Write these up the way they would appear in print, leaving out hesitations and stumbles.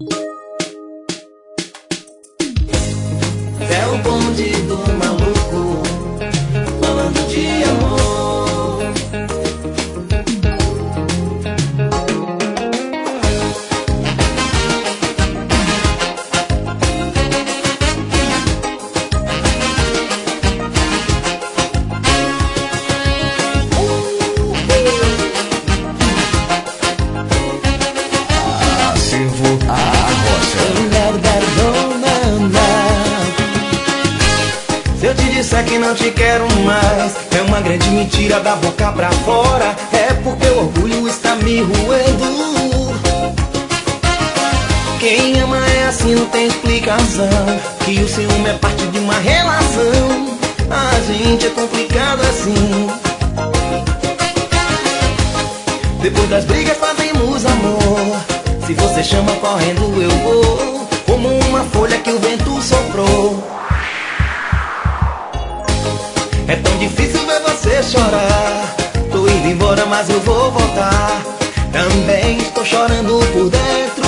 É o bonde do maluco, falando de amor. Se eu te disser que não te quero mais, é uma grande mentira da boca pra fora. É porque o orgulho está me roendo. Quem ama é assim, não tem explicação. Que o ciúme é parte de uma relação. A gente é complicado assim. Depois das brigas fazemos amor. Se você chama correndo eu vou, como uma folha que o vento soprou. É tão difícil ver você chorar. Tô indo embora mas eu vou voltar. Também estou chorando por dentro.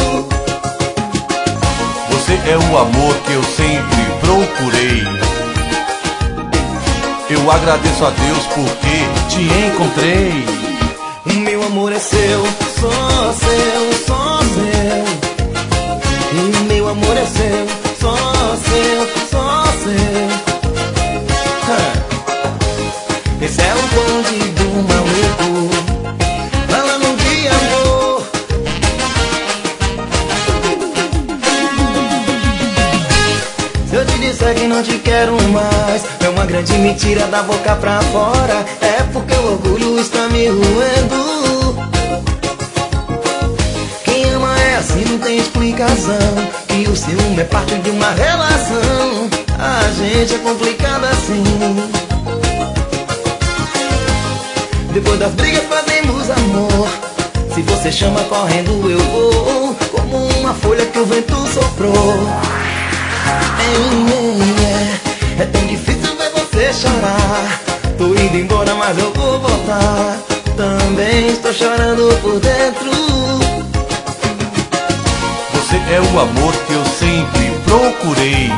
Você é o amor que eu sempre procurei. Eu agradeço a Deus porque te encontrei. O meu amor é seu, só seu, só seu. O meu amor é seu, só seu, só seu. Esse é o bonde do maluco, falando de amor. Se eu te disser que não te quero mais, é uma grande mentira da boca pra fora. É porque o orgulho está me roendo. Quem ama é assim, não tem explicação. Que o ciúme é parte de uma relação. A gente é complicado assim. Depois das brigas fazemos amor. Se você chama correndo eu vou, como uma folha que o vento soprou. É tão difícil ver você chorar. Tô indo embora mas eu vou voltar. Também estou chorando por dentro. Você é o amor que eu sempre procurei.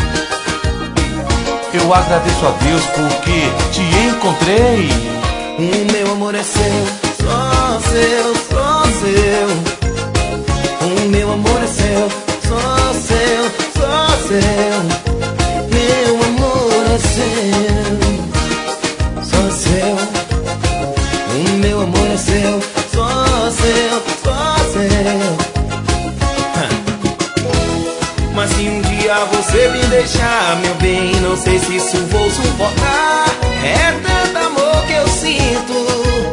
Eu agradeço a Deus porque te encontrei. O meu amor é seu, só seu, só seu. O meu amor é seu, só seu, só seu. Meu amor é seu, só seu. O meu amor é seu, só seu, só seu. Mas se um dia você me deixar, meu bem, não sei se isso vou suportar. É tanto amor que eu sinto.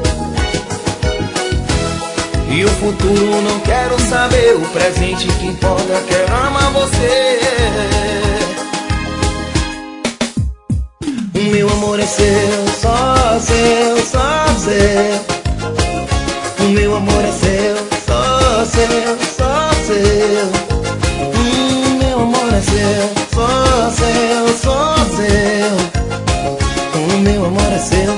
E o futuro não quero saber. O presente que importa, quero amar você. O meu amor é seu, só seu, só seu. O meu amor é seu, só seu, só seu. O meu amor é seu, só seu, só seu. O meu amor é seu.